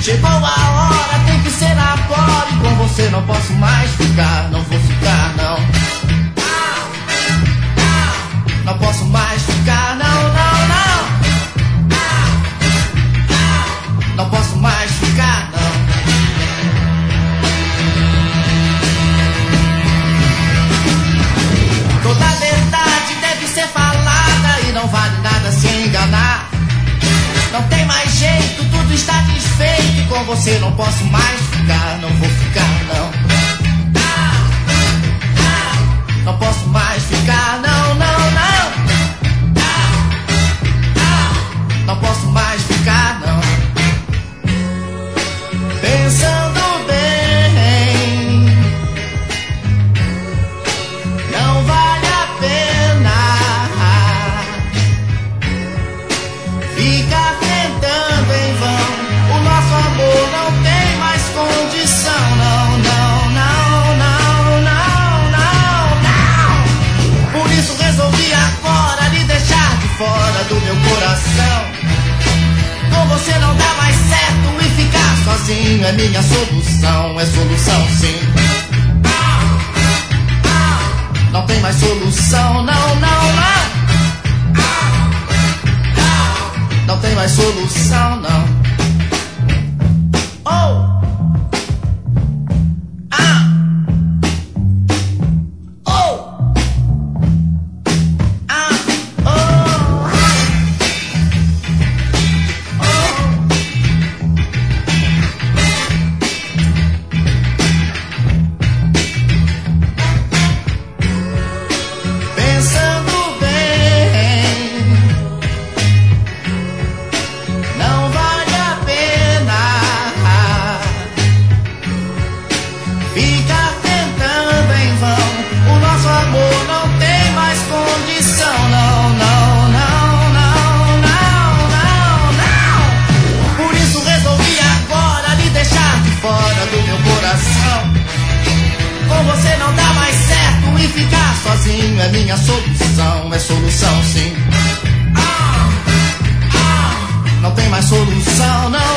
Chegou a hora, tem que ser agora. E com você não posso mais ficar. Não vou ficar, não. Não posso mais ficar, não, não, não. Não posso mais ficar, não. Toda a verdade deve ser falada e não vale nada se enganar. Não tem mais jeito, tudo está desfeito. E com você não posso mais ficar, não vou ficar, não. Não posso mais ficar, não, não, não. Não posso mais ficar, não. Pensando bem, não vale a pena ficar tentando em vão. O nosso amor não tem mais condição, não, não, não, não, não, não, não. Por isso resolvi agora lhe deixar de fora do meu coração. Com você não dá mais certo e ficar sozinho é minha solução, é solução sim. Não tem mais solução, não, não, não. Não tem mais solução, não. Oh! É minha solução, é solução sim. Não tem mais solução, não.